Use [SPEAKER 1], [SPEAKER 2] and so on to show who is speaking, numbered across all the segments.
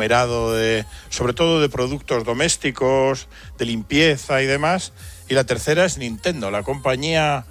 [SPEAKER 1] conglomerado sobre todo de productos domésticos, de limpieza y demás. Y la tercera es Nintendo, la compañía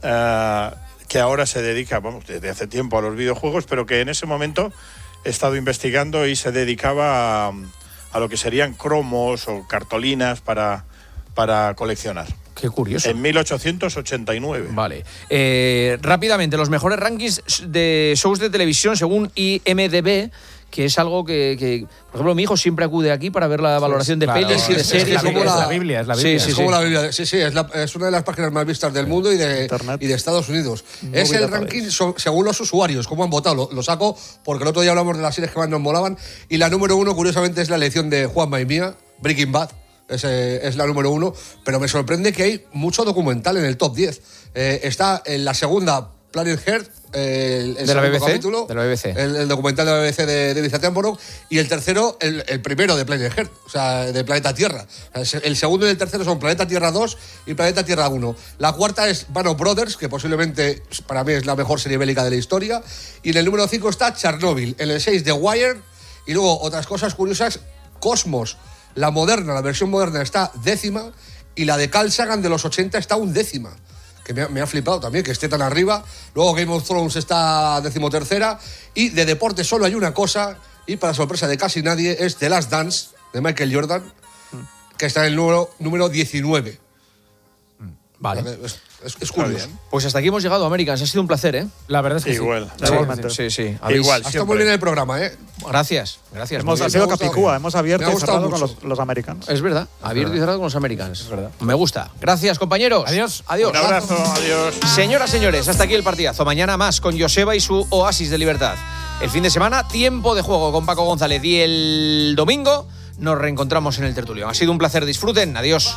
[SPEAKER 1] que ahora se dedica, desde hace tiempo a los videojuegos, pero que en ese momento he estado investigando y se dedicaba a lo que serían cromos o cartolinas para coleccionar.
[SPEAKER 2] Qué curioso.
[SPEAKER 1] En 1889.
[SPEAKER 2] Vale. Rápidamente, los mejores rankings de shows de televisión según IMDb, que es algo que, por ejemplo, mi hijo siempre acude aquí para ver la valoración de pelis y de series.
[SPEAKER 3] Es como la Biblia.
[SPEAKER 2] Sí,
[SPEAKER 3] como la Biblia. Sí, es una de las páginas más vistas del mundo y de Estados Unidos. Es el ranking según los usuarios, cómo han votado. Lo saco porque el otro día hablamos de las series que más nos molaban y la número 1, curiosamente, es la elección de Juanma y mía, Breaking Bad. Es la número 1, pero me sorprende que hay mucho documental en el top 10. Está en la segunda Planet Earth, el
[SPEAKER 2] de la BBC,
[SPEAKER 3] capítulo,
[SPEAKER 2] de la BBC.
[SPEAKER 3] El documental de la BBC de David Attenborough, y el tercero, el primero de Planet Earth, o sea, de Planeta Tierra. El segundo y el tercero son Planeta Tierra 2 y Planeta Tierra 1. La cuarta es Band of Brothers, que posiblemente para mí es la mejor serie bélica de la historia. Y en el número 5 está Chernobyl. En el 6, The Wire. Y luego, otras cosas curiosas, Cosmos. La moderna, la versión moderna está 10ª y la de Carl Sagan de los 80 está 11ª, que me ha flipado también que esté tan arriba. Luego Game of Thrones está 13ª y de deporte solo hay una cosa y para sorpresa de casi nadie es The Last Dance de Michael Jordan, que está en el número 19.
[SPEAKER 2] Vale.
[SPEAKER 3] Es curioso.
[SPEAKER 2] Pues hasta aquí hemos llegado, Americans. Ha sido un placer, ¿eh?
[SPEAKER 4] La verdad es que
[SPEAKER 1] igual.
[SPEAKER 2] Sí.
[SPEAKER 1] Igual.
[SPEAKER 3] Está muy bien el programa, ¿eh?
[SPEAKER 2] Gracias.
[SPEAKER 4] Ha sido Capicúa, hemos abierto y cerrado con los Americans.
[SPEAKER 2] Es verdad, abierto y cerrado con los Americans. Es verdad. Me gusta. Gracias, compañeros.
[SPEAKER 4] Adiós.
[SPEAKER 1] Un abrazo, adiós.
[SPEAKER 2] Señoras, señores, hasta aquí el partidazo. Mañana más con Joseba y su oasis de libertad. El fin de semana, tiempo de juego con Paco González. Y el domingo nos reencontramos en el tertulio. Ha sido un placer. Disfruten. Adiós.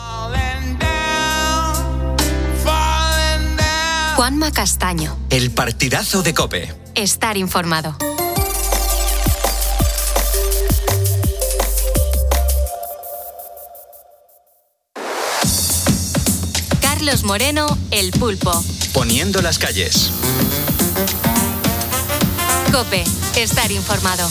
[SPEAKER 5] Juanma Castaño.
[SPEAKER 6] El partidazo de COPE.
[SPEAKER 5] Estar informado. Carlos Moreno, El Pulpo.
[SPEAKER 6] Poniendo las calles.
[SPEAKER 5] COPE. Estar informado.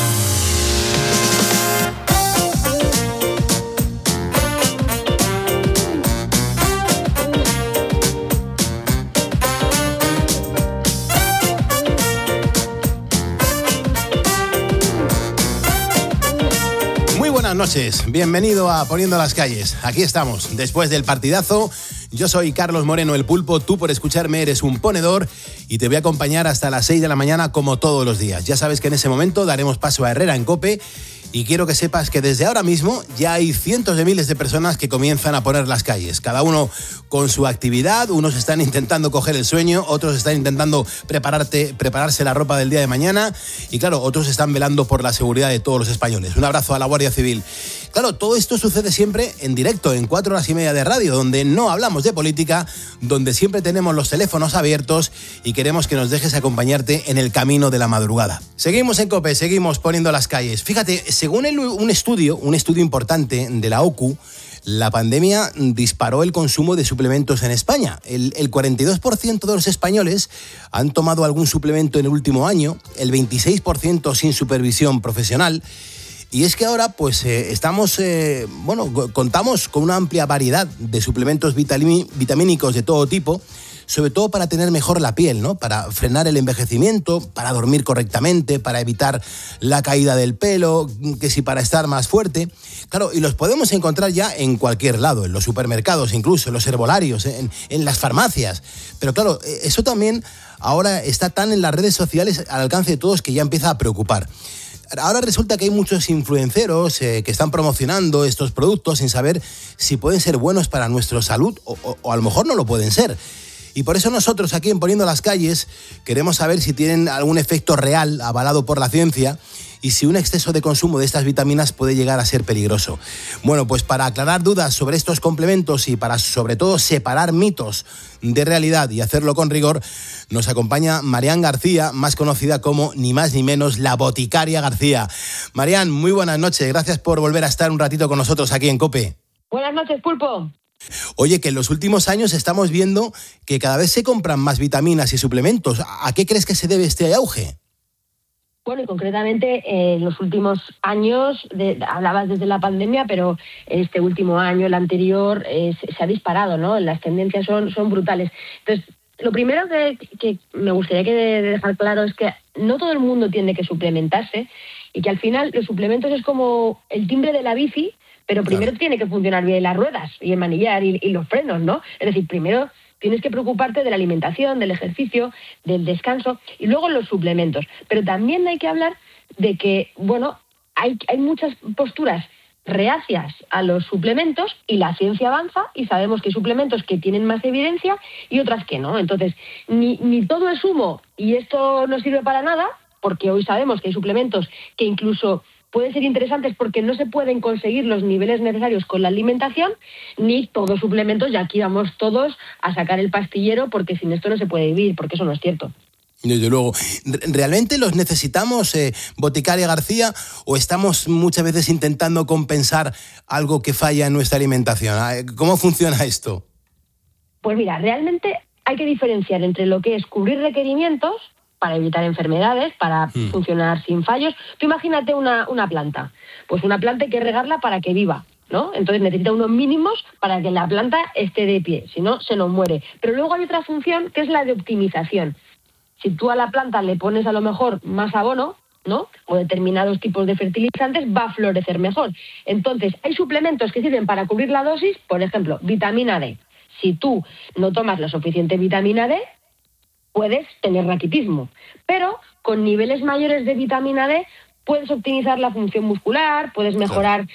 [SPEAKER 7] Buenas noches, bienvenido a Poniendo las calles. Aquí estamos, después del partidazo. Yo soy Carlos Moreno, El Pulpo. Tú, por escucharme, eres un ponedor y te voy a acompañar hasta las 6 de la mañana como todos los días. Ya sabes que en ese momento daremos paso a Herrera en COPE y quiero que sepas que desde ahora mismo ya hay cientos de miles de personas que comienzan a poner las calles. Cada uno con su actividad, unos están intentando coger el sueño, otros están intentando prepararse la ropa del día de mañana y claro, otros están velando por la seguridad de todos los españoles. Un abrazo a la Guardia Civil. Claro, todo esto sucede siempre en directo, en 4 horas y media de radio, donde no hablamos de política, donde siempre tenemos los teléfonos abiertos y queremos que nos dejes acompañarte en el camino de la madrugada. Seguimos en COPE, seguimos poniendo las calles. Fíjate, según un estudio importante de la OCU, la pandemia disparó el consumo de suplementos en España. El 42% de los españoles han tomado algún suplemento en el último año, el 26% sin supervisión profesional. Y es que ahora pues contamos con una amplia variedad de suplementos vitamínicos de todo tipo, sobre todo para tener mejor la piel, ¿no? Para frenar el envejecimiento, para dormir correctamente, para evitar la caída del pelo, que si para estar más fuerte. Claro, y los podemos encontrar ya en cualquier lado, en los supermercados, incluso en los herbolarios, en las farmacias. Pero claro, eso también ahora está tan en las redes sociales al alcance de todos que ya empieza a preocupar. Ahora resulta que hay muchos influenceros que están promocionando estos productos sin saber si pueden ser buenos para nuestra salud o a lo mejor no lo pueden ser. Y por eso nosotros aquí en Poniendo las Calles queremos saber si tienen algún efecto real avalado por la ciencia y si un exceso de consumo de estas vitaminas puede llegar a ser peligroso. Bueno, pues para aclarar dudas sobre estos complementos y para sobre todo separar mitos de realidad y hacerlo con rigor, nos acompaña Marian García, más conocida como ni más ni menos la Boticaria García. Marian, muy buenas noches, gracias por volver a estar un ratito con nosotros aquí en COPE.
[SPEAKER 8] Buenas noches, Pulpo.
[SPEAKER 7] Oye, que en los últimos años estamos viendo que cada vez se compran más vitaminas y suplementos. ¿A qué crees que se debe este auge?
[SPEAKER 8] Bueno, y concretamente en los últimos años, hablabas desde la pandemia, pero este último año, el anterior, se ha disparado, ¿no? Las tendencias son brutales. Entonces, lo primero que me gustaría dejar claro es que no todo el mundo tiene que suplementarse y que al final los suplementos es como el timbre de la bici, pero primero tiene que funcionar bien las ruedas y el manillar y los frenos, ¿no? Es decir, primero tienes que preocuparte de la alimentación, del ejercicio, del descanso y luego los suplementos. Pero también hay que hablar de que, bueno, hay muchas posturas reacias a los suplementos y la ciencia avanza y sabemos que hay suplementos que tienen más evidencia y otras que no. Entonces, ni todo es humo y esto no sirve para nada, porque hoy sabemos que hay suplementos que incluso pueden ser interesantes porque no se pueden conseguir los niveles necesarios con la alimentación, ni todos suplementos, y aquí vamos todos a sacar el pastillero porque sin esto no se puede vivir, porque eso no es cierto.
[SPEAKER 7] Desde luego. ¿Realmente los necesitamos, Boticaria García, o estamos muchas veces intentando compensar algo que falla en nuestra alimentación? ¿Cómo funciona esto?
[SPEAKER 8] Pues mira, realmente hay que diferenciar entre lo que es cubrir requerimientos para evitar enfermedades, para funcionar sin fallos. Tú imagínate una planta. Pues una planta hay que regarla para que viva, ¿no? Entonces necesita unos mínimos para que la planta esté de pie, si no, se nos muere. Pero luego hay otra función que es la de optimización. Si tú a la planta le pones a lo mejor más abono, ¿no? O determinados tipos de fertilizantes, va a florecer mejor. Entonces, hay suplementos que sirven para cubrir la dosis, por ejemplo, vitamina D. Si tú no tomas la suficiente vitamina D, puedes tener raquitismo. Pero con niveles mayores de vitamina D puedes optimizar la función muscular, puedes mejorar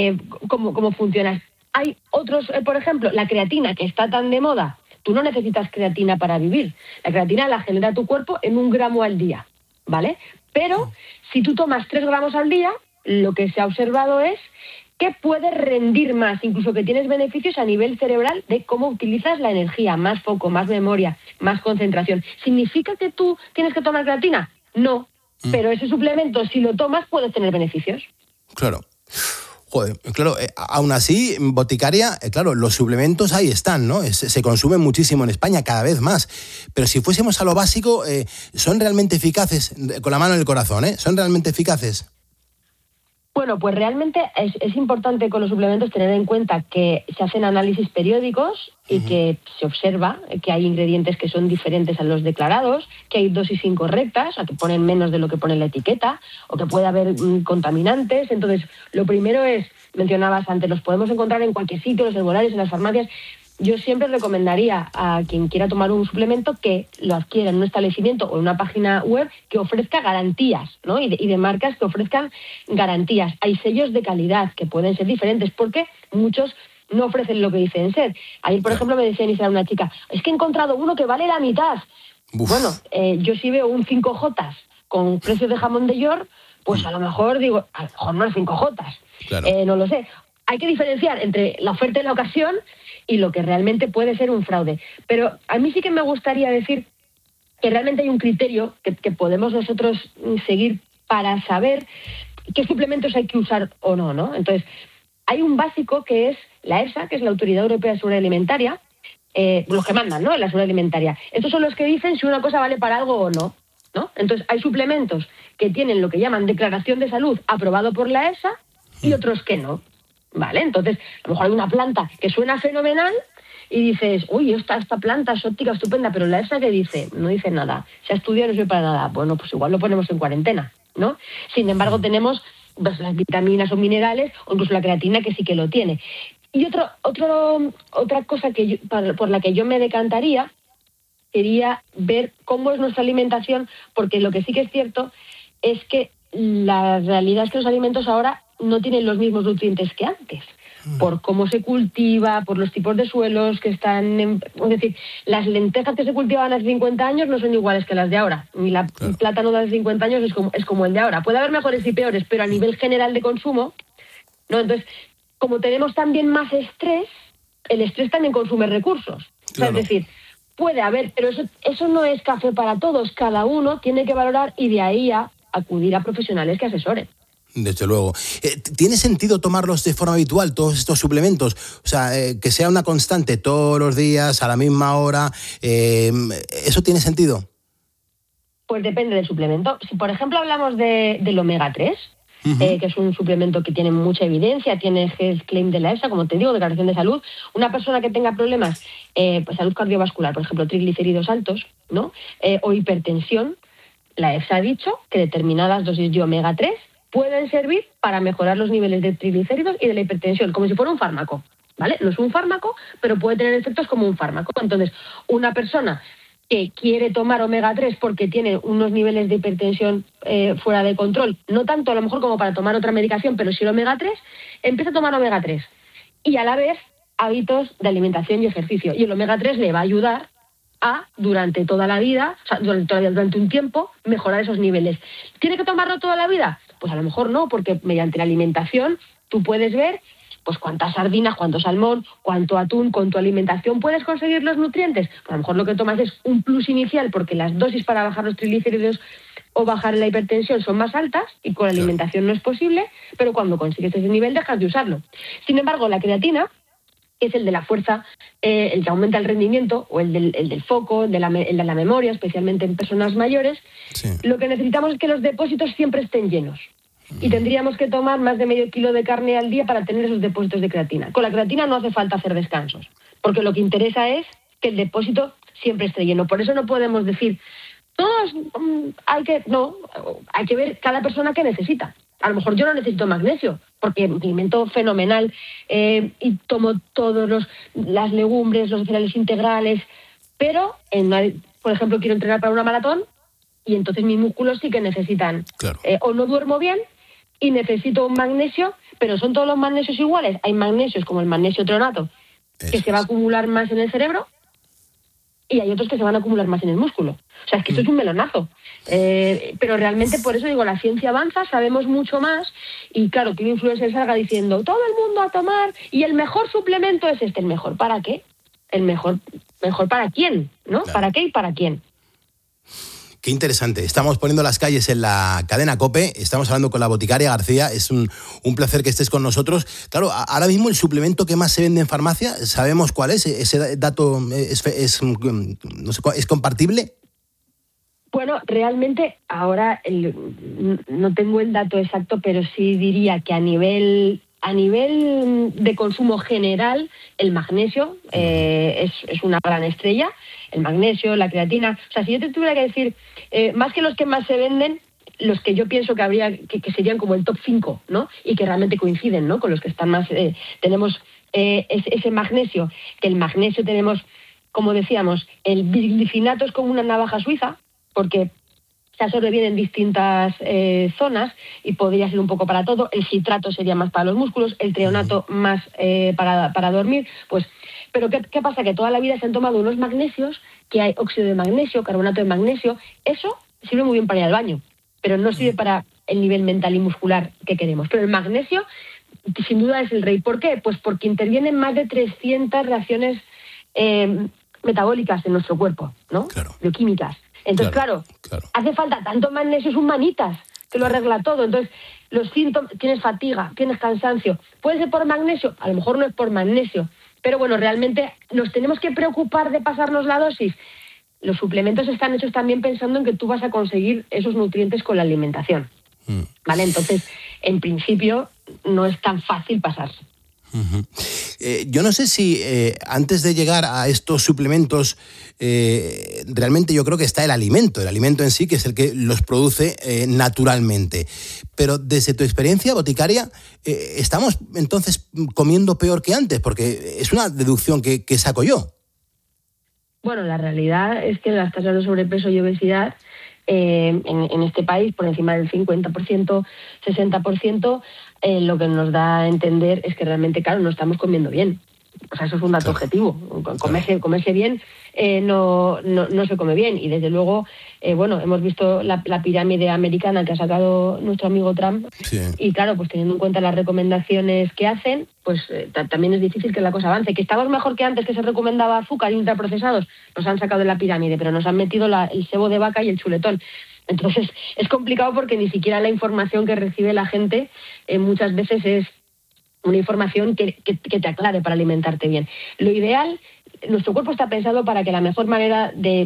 [SPEAKER 8] cómo funcionas. Hay otros, por ejemplo, la creatina, que está tan de moda. Tú no necesitas creatina para vivir. La creatina la genera tu cuerpo en 1 gramo al día, ¿vale? Pero si tú tomas 3 gramos al día, lo que se ha observado es que puedes rendir más, incluso que tienes beneficios a nivel cerebral de cómo utilizas la energía, más foco, más memoria, más concentración. ¿Significa que tú tienes que tomar creatina? No, pero ese suplemento, si lo tomas, puedes tener beneficios.
[SPEAKER 7] Claro. Joder, claro, aún así, Boticaria, claro, los suplementos ahí están, ¿no? Se consumen muchísimo en España, cada vez más. Pero si fuésemos a lo básico, ¿son realmente eficaces? Con la mano en el corazón, ¿son realmente eficaces?
[SPEAKER 8] Bueno, pues realmente es importante con los suplementos tener en cuenta que se hacen análisis periódicos y que se observa que hay ingredientes que son diferentes a los declarados, que hay dosis incorrectas, o que ponen menos de lo que pone la etiqueta, o que puede haber contaminantes. Entonces, lo primero es, mencionabas antes, los podemos encontrar en cualquier sitio, en los herbolarios, en las farmacias. Yo siempre recomendaría a quien quiera tomar un suplemento que lo adquiera en un establecimiento o en una página web que ofrezca garantías, ¿no? Y de marcas que ofrezcan garantías. Hay sellos de calidad que pueden ser diferentes porque muchos no ofrecen lo que dicen ser. Ayer, por ejemplo, me decía en Instagram una chica, es que he encontrado uno que vale la mitad. Uf. Bueno, yo si veo un 5J con precios de jamón de York, pues a lo mejor digo, a lo mejor no es 5J. Claro. No lo sé. Hay que diferenciar entre la oferta y la ocasión y lo que realmente puede ser un fraude. Pero a mí sí que me gustaría decir que realmente hay un criterio que podemos nosotros seguir para saber qué suplementos hay que usar o no, ¿no? Entonces, hay un básico que es la EFSA, que es la Autoridad Europea de Seguridad Alimentaria, los que mandan, ¿no?, en la seguridad alimentaria. Estos son los que dicen si una cosa vale para algo o no, ¿no? Entonces, hay suplementos que tienen lo que llaman declaración de salud aprobado por la EFSA y otros que no. Vale, entonces, a lo mejor hay una planta que suena fenomenal y dices, uy, esta planta es óptica, estupenda, pero la EFSA, ¿qué dice? No dice nada. Se ha estudiado y no sirve para nada. Bueno, pues igual lo ponemos en cuarentena, ¿no? Sin embargo, tenemos pues, las vitaminas o minerales, o incluso la creatina, que sí que lo tiene. Y otra cosa que por la que yo me decantaría sería ver cómo es nuestra alimentación, porque lo que sí que es cierto es que la realidad es que los alimentos ahora no tienen los mismos nutrientes que antes, por cómo se cultiva, por los tipos de suelos que están... es decir, las lentejas que se cultivaban hace 50 años no son iguales que las de ahora, ni el plátano de hace 50 años es como el de ahora. Puede haber mejores y peores, pero a nivel general de consumo, ¿no? Entonces, como tenemos también más estrés, el estrés también consume recursos. Claro. O sea, es decir, puede haber, pero eso no es café para todos. Cada uno tiene que valorar y de ahí a acudir a profesionales que asesoren.
[SPEAKER 7] Desde luego. ¿Tiene sentido tomarlos de forma habitual, todos estos suplementos? O sea, que sea una constante todos los días, a la misma hora. ¿Eso tiene sentido?
[SPEAKER 8] Pues depende del suplemento. Si, por ejemplo, hablamos del omega 3, que es un suplemento que tiene mucha evidencia, tiene Health Claim de la EFSA, como te digo, Declaración de Salud. Una persona que tenga problemas, pues salud cardiovascular, por ejemplo, triglicéridos altos, ¿no? O hipertensión, la EFSA ha dicho que determinadas dosis de omega 3 pueden servir para mejorar los niveles de triglicéridos y de la hipertensión, como si fuera un fármaco, ¿vale? No es un fármaco, pero puede tener efectos como un fármaco. Entonces, una persona que quiere tomar omega 3 porque tiene unos niveles de hipertensión fuera de control, no tanto a lo mejor como para tomar otra medicación, pero sí el omega 3, empieza a tomar omega 3 y a la vez hábitos de alimentación y ejercicio. Y el omega 3 le va a ayudar a, durante toda la vida, o sea, durante un tiempo, mejorar esos niveles. ¿Tiene que tomarlo toda la vida? Pues a lo mejor no, porque mediante la alimentación tú puedes ver pues cuántas sardinas, cuánto salmón, cuánto atún, con tu alimentación puedes conseguir los nutrientes. Pues a lo mejor lo que tomas es un plus inicial porque las dosis para bajar los triglicéridos o bajar la hipertensión son más altas y con la alimentación no es posible, pero cuando consigues ese nivel dejas de usarlo. Sin embargo, la creatina, que es el de la fuerza, el que aumenta el rendimiento, o el del foco, el de la memoria, especialmente en personas mayores, lo que necesitamos es que los depósitos siempre estén llenos. Y tendríamos que tomar más de medio kilo de carne al día para tener esos depósitos de creatina. Con la creatina no hace falta hacer descansos, porque lo que interesa es que el depósito siempre esté lleno. Por eso no podemos decir, todos hay que ver cada persona qué necesita. A lo mejor yo no necesito magnesio, porque me alimento fenomenal y tomo todas las legumbres, los cereales integrales, pero por ejemplo quiero entrenar para una maratón y entonces mis músculos sí que necesitan. O no duermo bien y necesito un magnesio, pero ¿son todos los magnesios iguales? Hay magnesios como el magnesio treonato, que se va a acumular más en el cerebro, y hay otros que se van a acumular más en el músculo. O sea, es que esto es un melonazo. Pero realmente, por eso digo, la ciencia avanza, sabemos mucho más, y claro, que un influencer salga diciendo, todo el mundo a tomar, y el mejor suplemento es este. ¿El mejor para qué? ¿El mejor para quién? ¿No? Claro. ¿Para qué y para quién?
[SPEAKER 7] Qué interesante. Estamos poniendo las calles en la cadena COPE. Estamos hablando con la boticaria García. Es un placer que estés con nosotros. Claro, ahora mismo el suplemento que más se vende en farmacia, ¿sabemos cuál es? ¿Ese dato es compartible?
[SPEAKER 8] Bueno, realmente ahora no tengo el dato exacto, pero sí diría que a nivel de consumo general, el magnesio es una gran estrella. El magnesio, la creatina. O sea, si yo te tuviera que decir, más que los que más se venden, los que yo pienso que habría que serían como el top 5, ¿no? Y que realmente coinciden, ¿no? Con los que están más... tenemos ese magnesio, que el magnesio tenemos, como decíamos, el bisglicinato es como una navaja suiza, porque se absorbe bien en distintas zonas y podría ser un poco para todo. El citrato sería más para los músculos, el treonato más para dormir, pues... Pero ¿qué pasa? Que toda la vida se han tomado unos magnesios, que hay óxido de magnesio, carbonato de magnesio. Eso sirve muy bien para ir al baño, pero no sirve para el nivel mental y muscular que queremos. Pero el magnesio, sin duda, es el rey. ¿Por qué? Pues porque intervienen más de 300 reacciones metabólicas en nuestro cuerpo, ¿no? Claro. Bioquímicas. Entonces, claro, hace falta tanto magnesio, es un manitas, que lo arregla todo. Entonces, los síntomas, tienes fatiga, tienes cansancio. ¿Puede ser por magnesio? A lo mejor no es por magnesio. Pero bueno, realmente nos tenemos que preocupar de pasarnos la dosis. Los suplementos están hechos también pensando en que tú vas a conseguir esos nutrientes con la alimentación. ¿Vale? Entonces, en principio, no es tan fácil pasarse.
[SPEAKER 7] Yo no sé si antes de llegar a estos suplementos, realmente yo creo que está el alimento en sí, que es el que los produce naturalmente. Pero desde tu experiencia boticaria, ¿estamos entonces comiendo peor que antes? Porque es una deducción que saco yo.
[SPEAKER 8] Bueno, la realidad es que las tasas de sobrepeso y obesidad en este país, por encima del 50%, 60%, lo que nos da a entender es que realmente, claro, no estamos comiendo bien. O sea, eso es un dato objetivo. Comerse bien no se come bien. Y desde luego, bueno, hemos visto la pirámide americana que ha sacado nuestro amigo Trump. Sí. Y claro, pues teniendo en cuenta las recomendaciones que hacen, pues también es difícil que la cosa avance. Que estamos mejor que antes, que se recomendaba azúcar y ultraprocesados, nos han sacado de la pirámide, pero nos han metido el sebo de vaca y el chuletón. Entonces, es complicado porque ni siquiera la información que recibe la gente muchas veces es una información que te aclare para alimentarte bien. Lo ideal, nuestro cuerpo está pensado para que la mejor manera de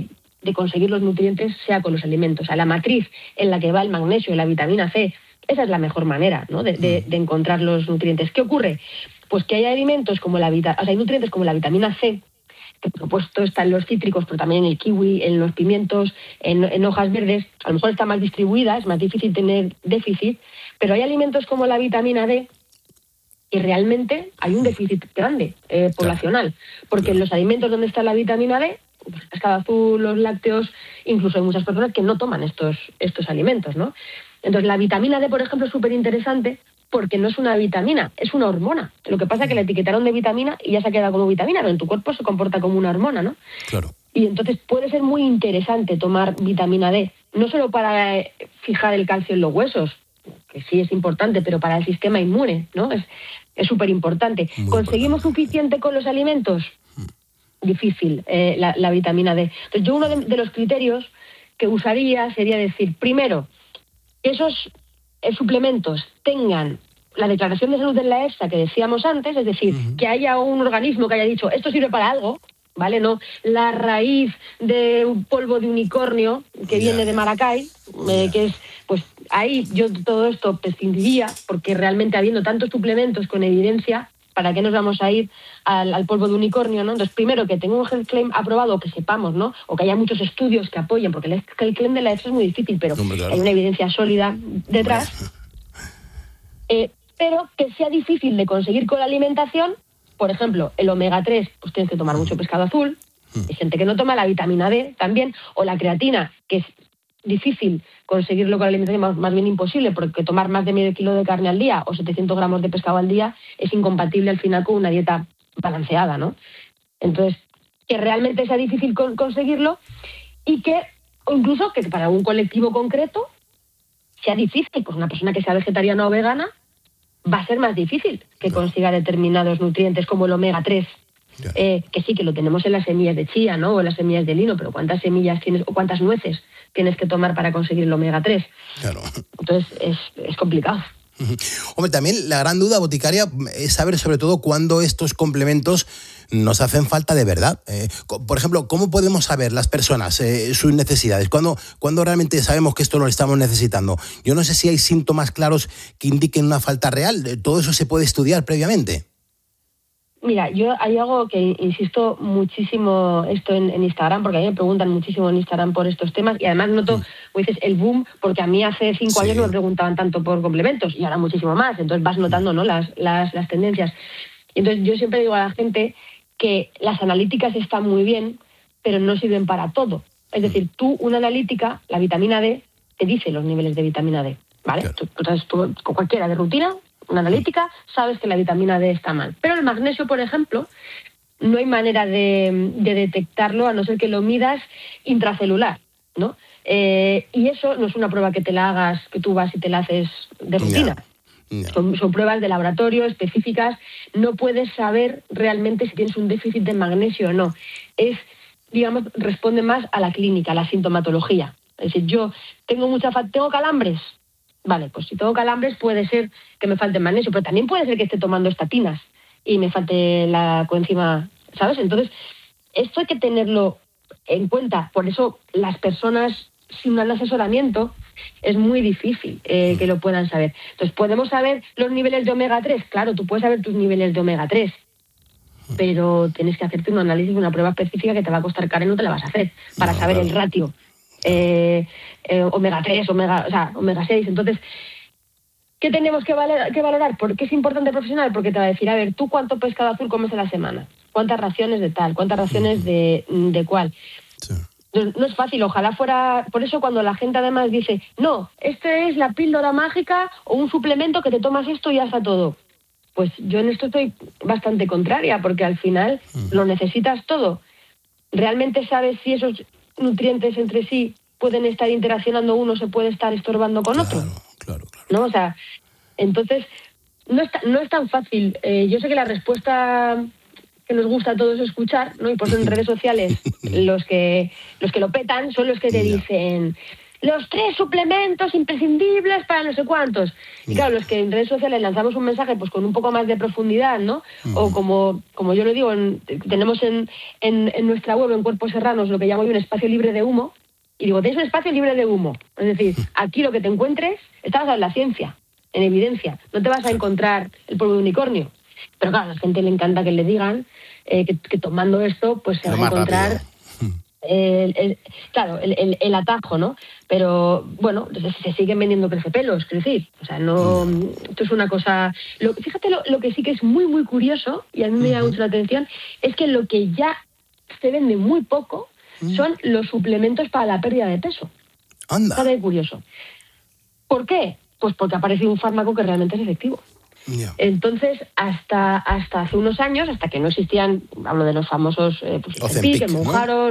[SPEAKER 8] de conseguir los nutrientes sea con los alimentos. O sea, la matriz en la que va el magnesio y la vitamina C, esa es la mejor manera, ¿no?, de encontrar los nutrientes. ¿Qué ocurre? Pues que hay alimentos como hay nutrientes como la vitamina C, que por supuesto está en los cítricos, pero también en el kiwi, en los pimientos, en hojas verdes. A lo mejor está más distribuida, es más difícil tener déficit, pero hay alimentos como la vitamina D y realmente hay un déficit grande poblacional, porque en los alimentos donde está la vitamina D, pues el pescado azul, los lácteos, incluso hay muchas personas que no toman estos alimentos, ¿no? Entonces la vitamina D, por ejemplo, es súper interesante porque no es una vitamina, es una hormona. Lo que pasa es que la etiquetaron de vitamina y ya se ha quedado como vitamina, pero en tu cuerpo se comporta como una hormona, ¿no?
[SPEAKER 7] Claro.
[SPEAKER 8] Y entonces puede ser muy interesante tomar vitamina D, no solo para fijar el calcio en los huesos, que sí es importante, pero para el sistema inmune, ¿no? Es súper importante. ¿Conseguimos suficiente con los alimentos? Difícil, la vitamina D. Entonces yo uno de los criterios que usaría sería decir, primero, que esos suplementos tengan la declaración de salud de la EFSA que decíamos antes, es decir, que haya un organismo que haya dicho esto sirve para algo, ¿vale? No la raíz de un polvo de unicornio que viene de Maracay, que es, pues ahí yo todo esto prescindiría, porque realmente habiendo tantos suplementos con evidencia, ¿para qué nos vamos a ir al polvo de unicornio, ¿no? Entonces, primero, que tenga un health claim aprobado, que sepamos, ¿no? O que haya muchos estudios que apoyen, porque el health claim de la EFSA es muy difícil, pero hay una evidencia sólida detrás. Pero que sea difícil de conseguir con la alimentación. Por ejemplo, el omega 3, pues tienes que tomar mucho pescado azul. Hay gente que no toma, la vitamina D también, o la creatina, que es difícil conseguirlo con la alimentación, más bien imposible, porque tomar más de medio kilo de carne al día o 700 gramos de pescado al día es incompatible al final con una dieta balanceada, ¿no? Entonces, que realmente sea difícil conseguirlo y que, o incluso que para un colectivo concreto sea difícil, pues una persona que sea vegetariana o vegana va a ser más difícil que consiga determinados nutrientes como el omega 3. Que sí, que lo tenemos en las semillas de chía, ¿no? O en las semillas de lino, pero ¿cuántas semillas tienes o cuántas nueces tienes que tomar para conseguir el omega 3?
[SPEAKER 7] Claro.
[SPEAKER 8] Entonces es complicado.
[SPEAKER 7] Hombre, también la gran duda boticaria es saber sobre todo cuándo estos complementos nos hacen falta de verdad. Por ejemplo, ¿cómo podemos saber las personas sus necesidades? ¿Cuándo realmente sabemos que esto lo estamos necesitando? Yo no sé si hay síntomas claros que indiquen una falta real. ¿Todo eso se puede estudiar previamente?
[SPEAKER 8] Mira, yo hay algo que insisto muchísimo esto en Instagram, porque a mí me preguntan muchísimo en Instagram por estos temas y además noto, como dices, el boom, porque a mí hace 5 años no me preguntaban tanto por complementos y ahora muchísimo más, entonces vas notando, ¿no?, las tendencias. Y entonces yo siempre digo a la gente que las analíticas están muy bien, pero no sirven para todo. Es decir, tú, una analítica, la vitamina D, te dice los niveles de vitamina D, ¿vale? Claro. Tú con cualquiera de rutina, una analítica, sabes que la vitamina D está mal. Pero el magnesio, por ejemplo, no hay manera de detectarlo a no ser que lo midas intracelular, ¿no? Y eso no es una prueba que te la hagas, que tú vas y te la haces de rutina. Son pruebas de laboratorio específicas. No puedes saber realmente si tienes un déficit de magnesio o no. Responde más a la clínica, a la sintomatología. Es decir, yo tengo calambres. Vale, pues si tengo calambres puede ser que me falte magnesio, pero también puede ser que esté tomando estatinas y me falte la coenzima, ¿sabes? Entonces, esto hay que tenerlo en cuenta. Por eso las personas sin un asesoramiento es muy difícil que lo puedan saber. Entonces, ¿podemos saber los niveles de omega 3? Claro, tú puedes saber tus niveles de omega 3, pero tienes que hacerte un análisis, una prueba específica que te va a costar caro y no te la vas a hacer para saber el ratio. Omega 3, omega 6. Entonces, ¿qué tenemos que valorar? ¿Por qué es importante el profesional? Porque te va a decir, a ver, ¿tú cuánto pescado azul comes a la semana? ¿Cuántas raciones de tal? ¿Cuántas raciones de cuál? Sí. No es fácil, ojalá fuera. Por eso cuando la gente además dice, no, este es la píldora mágica o un suplemento que te tomas esto y ya está todo. Pues yo en esto estoy bastante contraria, porque al final lo necesitas todo. ¿Realmente sabes si esos nutrientes entre sí pueden estar interaccionando, uno se puede estar estorbando con otro?
[SPEAKER 7] Claro.
[SPEAKER 8] ¿No? O sea, entonces no es tan fácil. Yo sé que la respuesta que nos gusta a todos escuchar, ¿no? Y por eso en redes sociales los que lo petan son los que te dicen, los 3 suplementos imprescindibles para no sé cuántos. Y claro, los que en redes sociales lanzamos un mensaje pues con un poco más de profundidad, ¿no? O como yo lo digo, tenemos en nuestra web, en Cuerpos Serranos, lo que llamo yo un espacio libre de humo. Y digo, tienes un espacio libre de humo. Es decir, aquí lo que te encuentres está basado en la ciencia, en evidencia. No te vas a encontrar el polvo de unicornio. Pero claro, a la gente le encanta que le digan que tomando esto pues se va a encontrar el atajo, ¿no? Pero bueno, se siguen vendiendo crecepelos, es decir, o sea, no, esto es una cosa. Fíjate lo que sí que es muy muy curioso, y a mí me llama mucho la atención, es que lo que ya se vende muy poco son los suplementos para la pérdida de peso.
[SPEAKER 7] Anda.
[SPEAKER 8] Está muy curioso. ¿Por qué? Pues porque ha aparecido un fármaco que realmente es efectivo.
[SPEAKER 7] Yeah.
[SPEAKER 8] Entonces, hasta hace unos años, hasta que no existían, hablo de los famosos Ozempic, el Mounjaro,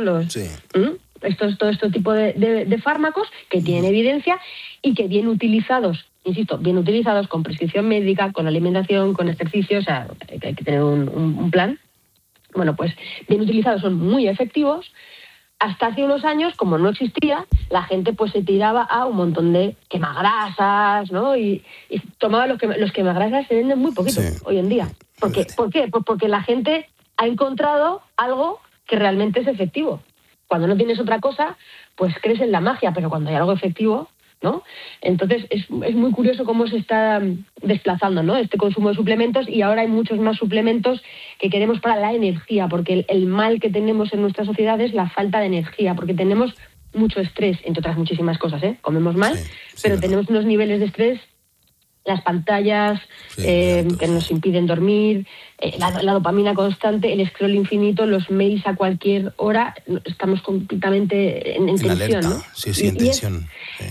[SPEAKER 8] todo este tipo de fármacos que tienen evidencia y que bien utilizados, insisto, bien utilizados con prescripción médica, con alimentación, con ejercicio, o sea, hay que tener un plan. Bueno, pues bien utilizados son muy efectivos. Hasta hace unos años, como no existía, la gente pues se tiraba a un montón de quemagrasas, ¿no? Y tomaba los quemagrasas, se venden muy poquito hoy en día. ¿Por qué? Pues porque la gente ha encontrado algo que realmente es efectivo. Cuando no tienes otra cosa, pues crees en la magia, pero cuando hay algo efectivo, ¿no? Entonces es muy curioso cómo se está desplazando, ¿no? Este consumo de suplementos, y ahora hay muchos más suplementos que queremos para la energía, porque el mal que tenemos en nuestra sociedad es la falta de energía, porque tenemos mucho estrés, entre otras muchísimas cosas, ¿eh? Comemos mal, pero tenemos unos niveles de estrés, las pantallas que nos impiden dormir, la dopamina constante, el scroll infinito, los mails a cualquier hora, estamos completamente en tensión,
[SPEAKER 7] alerta,
[SPEAKER 8] ¿no?
[SPEAKER 7] Sí, en tensión.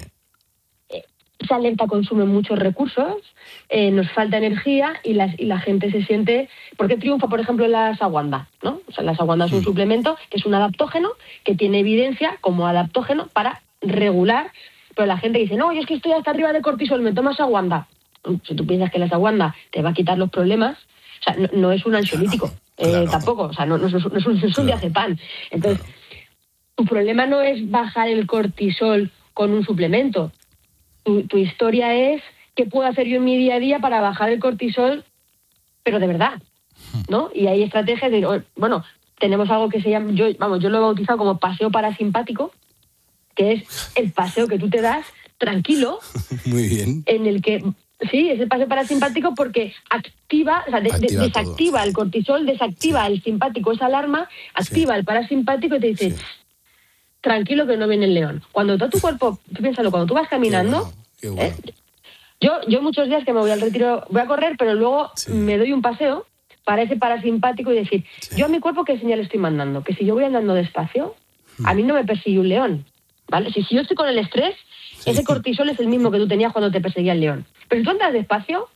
[SPEAKER 8] Esa alerta consume muchos recursos, nos falta energía y la gente se siente. ¿Por qué triunfa, por ejemplo, la ashwagandha, ¿no? O sea, la ashwagandha es un suplemento que es un adaptógeno que tiene evidencia como adaptógeno para regular, pero la gente dice, no, yo es que estoy hasta arriba de cortisol, me tomo ashwagandha. Si tú piensas que la ashwagandha te va a quitar los problemas, o sea, no es un ansiolítico, tampoco, o sea, no es un diazepam. Entonces, tu problema no es bajar el cortisol con un suplemento. Tu historia es qué puedo hacer yo en mi día a día para bajar el cortisol, pero de verdad, ¿no? Y hay estrategias de, bueno, tenemos algo que se llama, yo lo he bautizado como paseo parasimpático, que es el paseo que tú te das tranquilo. Muy bien. En el que, sí, es el paseo parasimpático porque activa, o sea, desactiva todo. El cortisol, desactiva el simpático, esa alarma, activa el parasimpático y te dice... tranquilo que no viene el león. Cuando todo tu cuerpo, piénsalo, cuando tú vas caminando, qué bueno. Yo muchos días que me voy al retiro, voy a correr, pero luego me doy un paseo para ese parasimpático y decir, yo a mi cuerpo qué señal estoy mandando, que si yo voy andando despacio, a mí no me persigue un león, ¿vale? Si yo estoy con el estrés, ese cortisol es el mismo que tú tenías cuando te perseguía el león. Pero si tú andas despacio,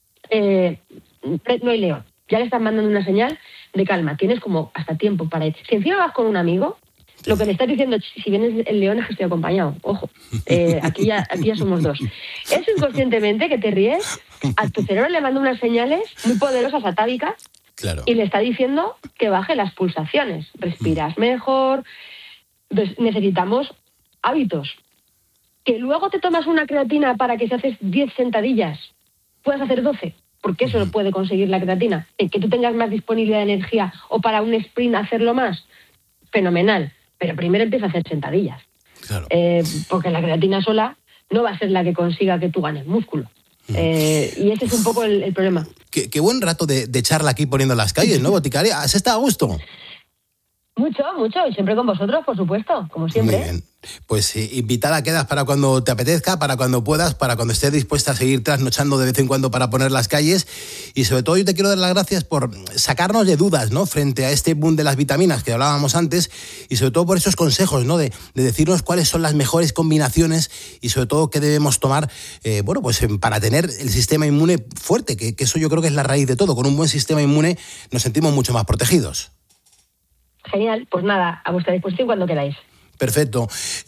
[SPEAKER 8] no hay león. Ya le estás mandando una señal de calma, tienes como hasta tiempo para ir. Si encima vas con un amigo, lo que le estás diciendo, si vienes el león es que estoy acompañado. Ojo, aquí ya somos dos. Eso inconscientemente que te ríes, a tu cerebro le manda unas señales muy poderosas, atávicas, y le está diciendo que baje las pulsaciones. Respiras mejor. Entonces, necesitamos hábitos. Que luego te tomas una creatina para que si haces 10 sentadillas, puedas hacer 12. Porque eso lo puede conseguir la creatina. Que tú tengas más disponibilidad de energía o para un sprint hacerlo más. Fenomenal. Pero primero empieza a hacer sentadillas. Claro. Porque la creatina sola no va a ser la que consiga que tú ganes músculo. Y ese es un poco el problema.
[SPEAKER 7] Qué buen rato de charla aquí poniendo las calles, ¿no, boticaria? ¿Has estado a gusto?
[SPEAKER 8] Mucho, y siempre con vosotros, por supuesto, como siempre.
[SPEAKER 7] Muy bien. Pues invitada quedas para cuando te apetezca, para cuando puedas, para cuando estés dispuesta a seguir trasnochando de vez en cuando para poner las calles. Y sobre todo yo te quiero dar las gracias por sacarnos de dudas, ¿no?, frente a este boom de las vitaminas que hablábamos antes, y sobre todo por esos consejos, ¿no?, de decirnos cuáles son las mejores combinaciones y sobre todo qué debemos tomar, para tener el sistema inmune fuerte, que eso yo creo que es la raíz de todo. Con un buen sistema inmune nos sentimos mucho más protegidos.
[SPEAKER 8] Genial, pues nada, a vuestra disposición cuando queráis.
[SPEAKER 7] Perfecto.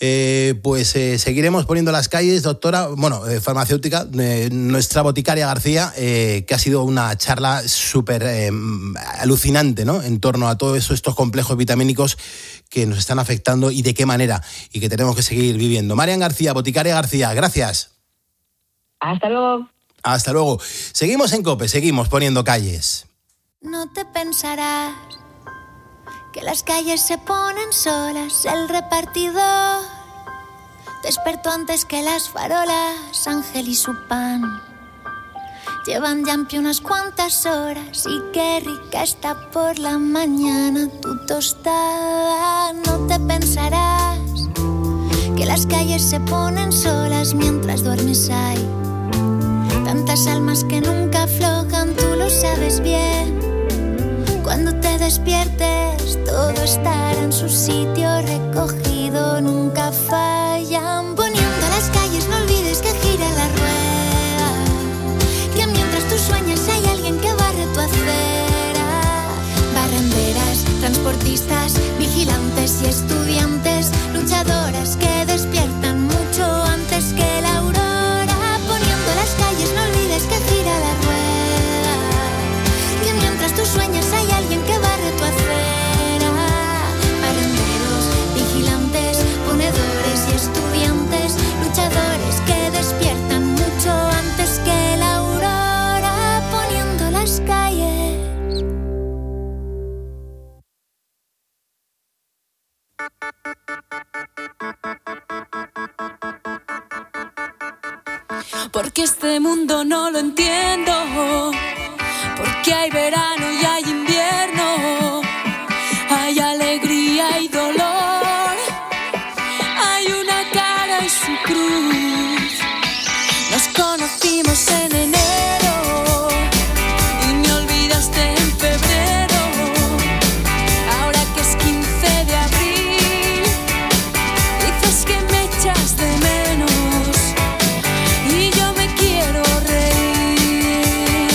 [SPEAKER 7] Seguiremos poniendo las calles, doctora, farmacéutica, nuestra boticaria García, que ha sido una charla súper alucinante, ¿no?, en torno a todos estos complejos vitamínicos que nos están afectando y de qué manera, y que tenemos que seguir viviendo. Marian García, Boticaria García, gracias.
[SPEAKER 8] Hasta luego.
[SPEAKER 7] Hasta luego. Seguimos en COPE, seguimos poniendo calles.
[SPEAKER 9] No te pensarás que las calles se ponen solas, el repartidor despertó antes que las farolas, Ángel y su pan llevan ya en pie unas cuantas horas y qué rica está por la mañana tu tostada. No te pensarás que las calles se ponen solas mientras duermes hay tantas almas que nunca aflojan, tú lo sabes bien. Cuando te despiertes todo estará en su sitio recogido, nunca fallan. Poniendo las calles no olvides que gira la rueda, que mientras tú sueñas hay alguien que barre tu acera. Barrenderas, transportistas, vigilantes y estudiantes, luchadoras que despiertan mucho antes que la aurora. Poniendo las calles no olvides que gira la rueda, que mientras tú sueñas hay alguien que barre tu acera. Barrenderos, vigilantes, ponedores y estudiantes, luchadores que despiertan mucho antes que la aurora. Poniendo las calles.
[SPEAKER 10] Porque este mundo no lo entiendo, porque hay verano y hay invierno, hay alegría y dolor, hay una cara y su cruz. Nos conocimos en enero y me olvidaste en febrero. Ahora que es 15 de abril, dices que me echas de menos y yo me quiero reír.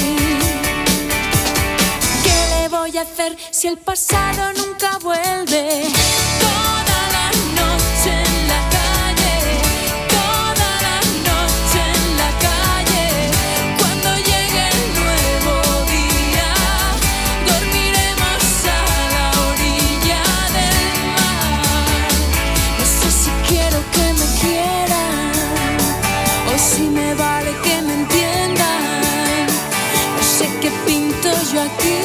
[SPEAKER 10] ¿Qué le voy a hacer si el pasado nunca vuelve? Toda la noche en la calle, toda la noche en la calle. Cuando llegue el nuevo día, dormiremos a la orilla del mar. No sé si quiero que me quieran o si me vale que me entiendan. No sé qué pinto yo aquí.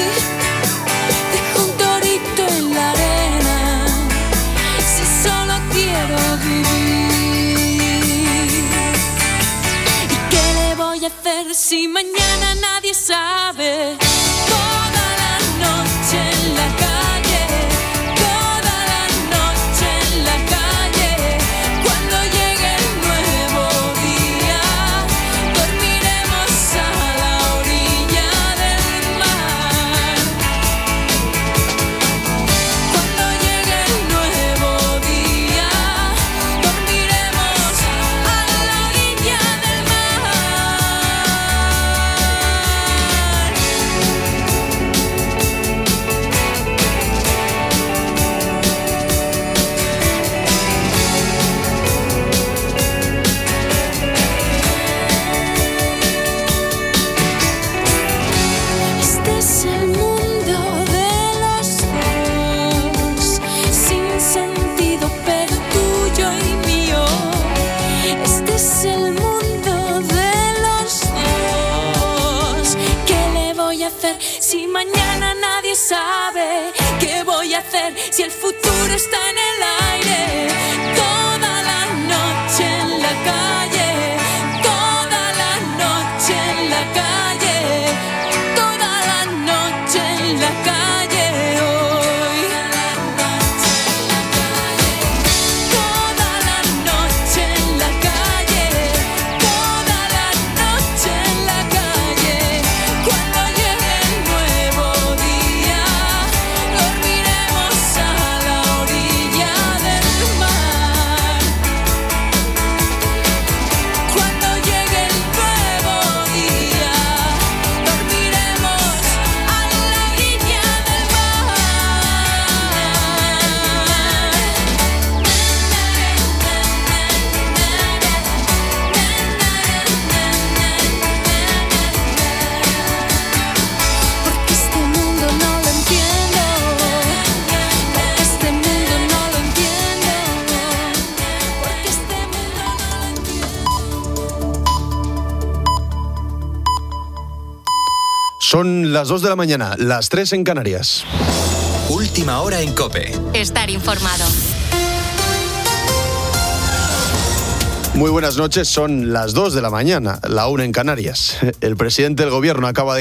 [SPEAKER 10] Dejo un torito en la arena, si solo quiero vivir. ¿Y qué le voy a hacer si mañana nadie sabe? Toda la noche en la calle, toda la noche en la calle. Cuando llegue el nuevo día, dormiremos a la orilla del mar. Cuando llegue el nuevo día, dormiremos a la orilla del mar. Este es el mundo de los dos, sin sentido pero tuyo y mío. Este es el mundo de los dos. ¿Qué le voy a hacer si mañana nadie sabe? ¿Qué voy a hacer si el futuro está en el aire? Toda la noche en la calle, toda la noche en la calle, toda la noche en la calle hoy. Toda la noche en la calle, toda la noche en la calle. Cuando llegue el nuevo día, dormiremos a la orilla del mar.
[SPEAKER 11] Son las 2 de la mañana, las 3 en Canarias.
[SPEAKER 6] Última hora en COPE.
[SPEAKER 5] Estar informado.
[SPEAKER 11] Muy buenas noches, son las 2 de la mañana, la 1 en Canarias. El presidente del gobierno acaba de